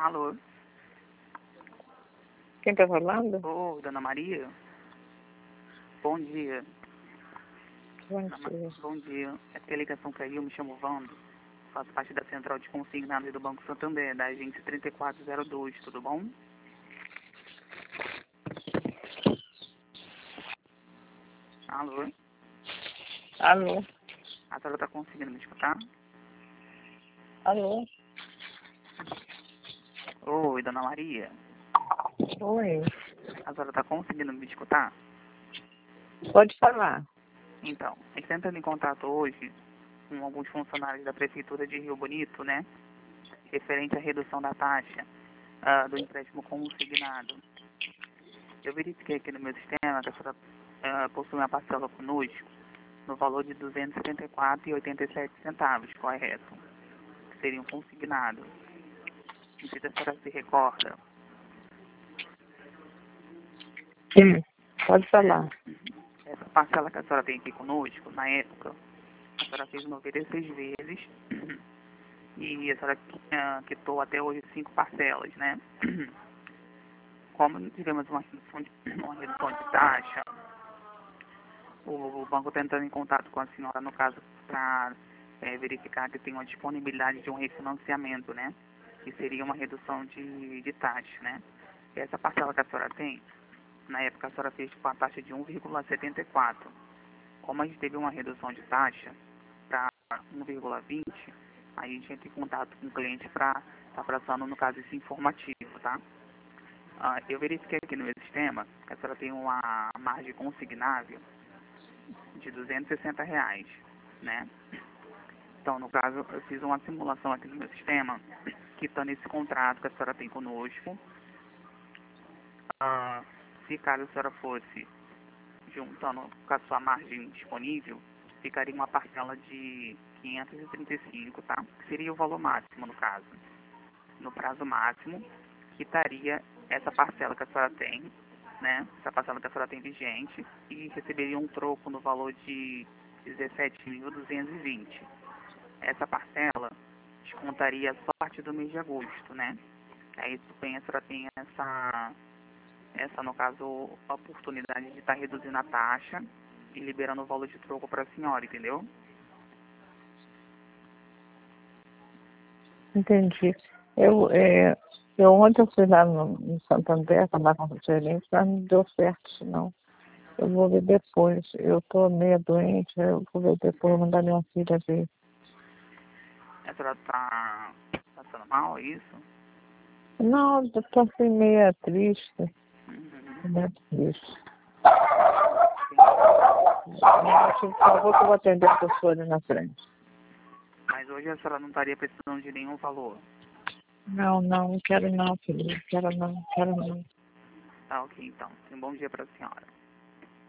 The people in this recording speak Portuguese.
Alô? Quem tá falando? Ô, Dona Maria? Bom dia. Bom dia. Bom dia. É porque a ligação caiu, me chamo Wando. Faço parte da central de consignados do Banco Santander, da agência 3402, tudo bom? Alô? Alô? A senhora tá conseguindo me escutar? Alô? Oi, Dona Maria. Oi. A senhora tá conseguindo me escutar? Pode falar. Então, a gente entrando em contato hoje com alguns funcionários da Prefeitura de Rio Bonito, né? Referente à redução da taxa do empréstimo consignado. Eu verifiquei aqui no meu sistema que a senhora possui uma parcela conosco no valor de R$ 274,87, correto? Que seria um consignado. Não sei se a senhora se recorda. Sim. Pode falar. Essa parcela que a senhora tem aqui conosco, na época, a senhora fez 96 vezes e a senhora quitou até hoje 5 parcelas, né? Como tivemos uma redução de taxa, o banco está entrando em contato com a senhora, no caso, para verificar que tem uma disponibilidade de um refinanciamento, né? Que seria uma redução de taxa, né? E essa parcela que a senhora tem, na época a senhora fez com a taxa de 1,74. Como a gente teve uma redução de taxa para 1,20, a gente entra em contato com o cliente para estar passando, no caso, esse informativo, tá? Eu verifiquei aqui no meu sistema que a senhora tem uma margem consignável de R$ 260, né? Então, no caso, eu fiz uma simulação aqui no meu sistema, quitando esse contrato que a senhora tem conosco. Se caso a senhora fosse juntando com a sua margem disponível, ficaria uma parcela de 535, tá? Que seria o valor máximo, no caso. No prazo máximo, quitaria essa parcela que a senhora tem, né? Essa parcela que a senhora tem vigente e receberia um troco no valor de 17.220. Essa parcela descontaria só a partir do mês de agosto, né? Aí a senhora tem essa, no caso, a oportunidade de estar reduzindo a taxa e liberando o valor de troco para a senhora, entendeu? Entendi. Ontem eu fui lá no Santander falar com o gerente, mas não deu certo, não. Eu vou ver depois. Eu tô meio doente, eu vou ver depois, mandar minha filha ver. A senhora está passando mal, é isso? Não, eu tô assim meio triste. Uhum. Meio triste. Por favor, que eu vou atender a pessoa ali na frente. Mas hoje a senhora não estaria precisando de nenhum valor. Não quero não, filho. Quero não. Tá, ok, então. Um bom dia para a senhora.